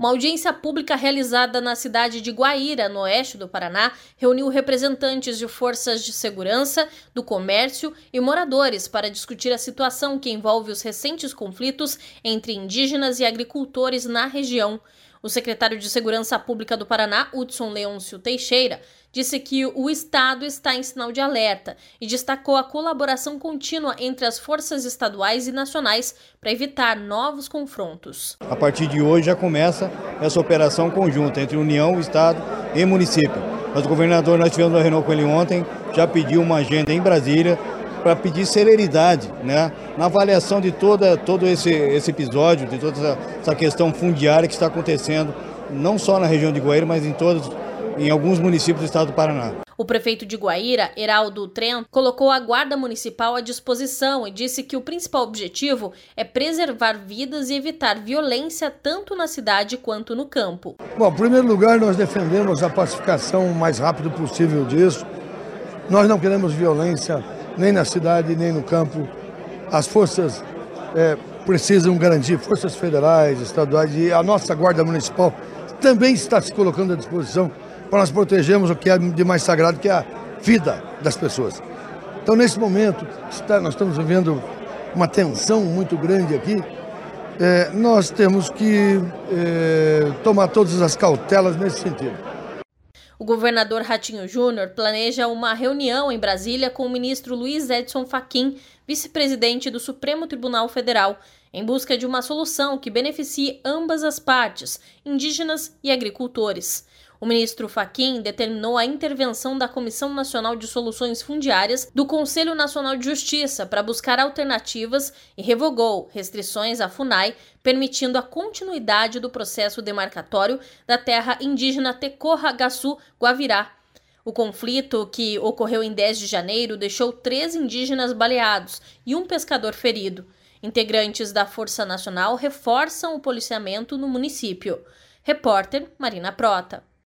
Uma audiência pública realizada na cidade de Guaíra, no oeste do Paraná, reuniu representantes de forças de segurança, do comércio e moradores para discutir a situação que envolve os recentes conflitos entre indígenas e agricultores na região. O secretário de Segurança Pública do Paraná, Hudson Leôncio Teixeira, disse que o Estado está em sinal de alerta e destacou a colaboração contínua entre as forças estaduais e nacionais para evitar novos confrontos. A partir de hoje já começa essa operação conjunta entre União, Estado e município. Mas o governador, nós tivemos uma reunião com ele ontem, já pediu uma agenda em Brasília para pedir celeridade, né, na avaliação de todo esse episódio, de toda essa questão fundiária que está acontecendo, não só na região de Guaíra, mas em alguns municípios do estado do Paraná. O prefeito de Guaíra, Heraldo Trento, colocou a Guarda Municipal à disposição e disse que o principal objetivo é preservar vidas e evitar violência tanto na cidade quanto no campo. Bom, em primeiro lugar, nós defendemos a pacificação o mais rápido possível disso. Nós não queremos violência nem na cidade, nem no campo. As forças precisam garantir, forças federais, estaduais, e a nossa Guarda Municipal também está se colocando à disposição para nós protegermos o que é de mais sagrado, que é a vida das pessoas. Então, nesse momento, nós estamos vivendo uma tensão muito grande aqui. Nós temos que tomar todas as cautelas nesse sentido. O governador Ratinho Júnior planeja uma reunião em Brasília com o ministro Luiz Edson Fachin, vice-presidente do Supremo Tribunal Federal, em busca de uma solução que beneficie ambas as partes, indígenas e agricultores. O ministro Fachin determinou a intervenção da Comissão Nacional de Soluções Fundiárias do Conselho Nacional de Justiça para buscar alternativas e revogou restrições à FUNAI, permitindo a continuidade do processo demarcatório da terra indígena Tecorra-Gaçu-Guavirá. O conflito, que ocorreu em 10 de janeiro, deixou 3 indígenas baleados e um pescador ferido. Integrantes da Força Nacional reforçam o policiamento no município. Repórter Marina Prota.